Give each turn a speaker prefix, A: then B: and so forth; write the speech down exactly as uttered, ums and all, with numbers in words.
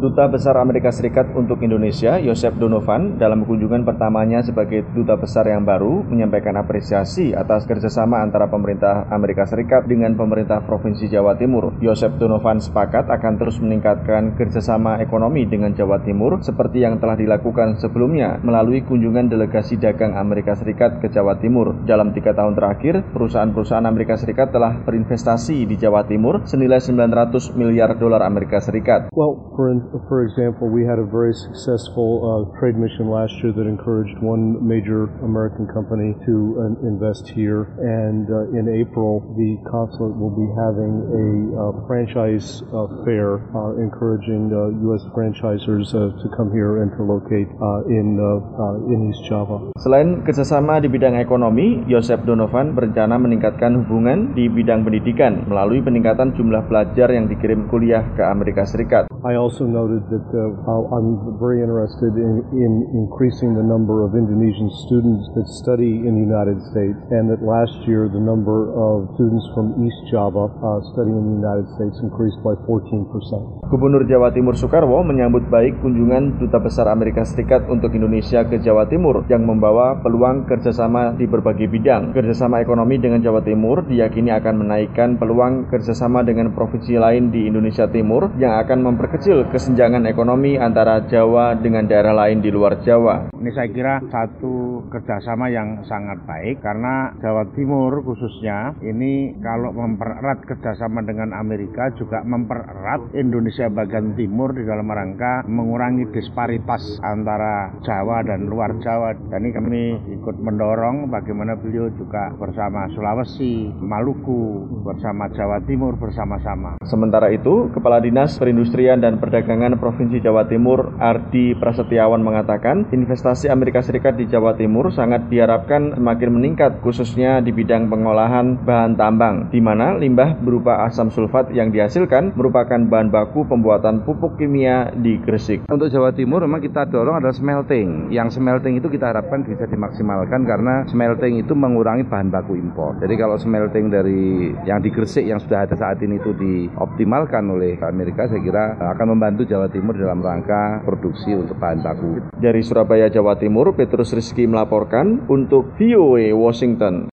A: Duta Besar Amerika Serikat untuk Indonesia, Joseph Donovan, dalam kunjungan pertamanya sebagai Duta Besar yang baru, menyampaikan apresiasi atas kerjasama antara pemerintah Amerika Serikat dengan pemerintah Provinsi Jawa Timur. Joseph Donovan sepakat akan terus meningkatkan kerjasama ekonomi dengan Jawa Timur seperti yang telah dilakukan sebelumnya melalui kunjungan delegasi dagang Amerika Serikat ke Jawa Timur. Dalam tiga tahun terakhir, perusahaan-perusahaan Amerika Serikat telah berinvestasi di Jawa Timur senilai sembilan ratus miliar dolar Amerika Serikat.
B: Well, for, for example, we had a very successful uh, trade mission last year that encouraged one major American company to uh, invest here, and uh, in April, the consulate will be having a uh, franchise uh, fair uh, encouraging uh, U S franchisors uh, to come here and to locate uh, in, uh, uh, in East Java.
A: Selain kerjasama di bidang ekonomi, Joseph Donovan berencana meningkatkan hubungan di bidang pendidikan melalui peningkatan jumlah pelajar yang dikirim kuliah ke Amerika Serikat.
B: I also noted that uh, I'm very interested in, in increasing the number of Indonesian students that study in the United States, and that last year the number of students from East Java uh, studying in the United States increased by fourteen percent.
A: Gubernur Jawa Timur Soekarwo menyambut baik kunjungan Duta Besar Amerika Serikat untuk Indonesia ke Jawa Timur yang membawa peluang kerjasama di berbagai bidang. Kerjasama ekonomi dengan Jawa Timur diyakini akan menaikkan peluang kerjasama dengan provinsi lain di Indonesia Timur yang akan memperkecil kesenjangan ekonomi antara Jawa dengan daerah lain di luar Jawa.
C: Ini saya kira satu kerjasama yang sangat baik karena Jawa Timur khususnya ini kalau mempererat kerjasama dengan Amerika juga mempererat Indonesia bagian timur di dalam rangka mengurangi disparitas antara Jawa dan luar Jawa. Dan ini kami ikut mendorong bagaimana beliau juga bersama Sulawesi, Maluku, bersama Jawa Timur bersama-sama.
A: Sementara itu, Kepala Dinas Perindustrian dan Perdagangan Provinsi Jawa Timur, Ardi Prasetyawan mengatakan, investasi Amerika Serikat di Jawa Timur sangat diharapkan semakin meningkat, khususnya di bidang pengolahan bahan tambang, di mana limbah berupa asam sulfat yang dihasilkan merupakan bahan baku pembuatan pupuk kimia di Gresik.
D: Untuk Jawa Timur memang kita dorong adalah smelting. Yang smelting itu kita harapkan bisa dimaksimalkan karena smelting itu mengurangi bahan baku impor. Jadi kalau smelting dari yang di Gresik yang sudah ada saat ini itu dioptimalkan oleh Amerika, saya kira akan membantu Jawa Timur dalam rangka produksi untuk bahan baku.
A: Dari Surabaya, Jawa Timur, Petrus Rizky melaporkan untuk V O A Washington.